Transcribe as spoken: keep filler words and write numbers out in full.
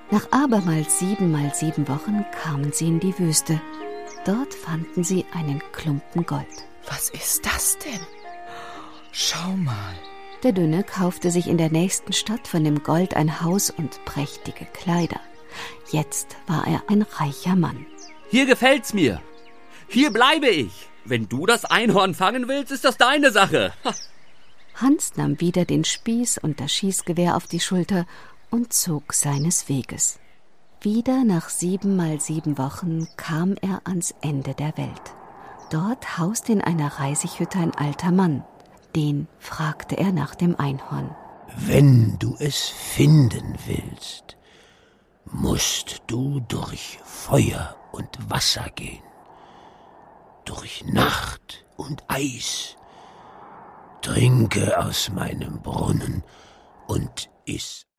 Nach abermals sieben mal sieben Wochen kamen sie in die Wüste. Dort fanden sie einen Klumpen Gold. Was ist das denn? Schau mal. Der Dünne kaufte sich in der nächsten Stadt von dem Gold ein Haus und prächtige Kleider. Jetzt war er ein reicher Mann. Hier gefällt's mir. Hier bleibe ich. Wenn du das Einhorn fangen willst, ist das deine Sache. Hans nahm wieder den Spieß und das Schießgewehr auf die Schulter und zog seines Weges. Wieder nach sieben mal sieben Wochen kam er ans Ende der Welt. Dort hauste in einer Reisighütte ein alter Mann. Den fragte er nach dem Einhorn. Wenn du es finden willst, musst du durch Feuer und Wasser gehen, durch Nacht und Eis. Trinke aus meinem Brunnen und iss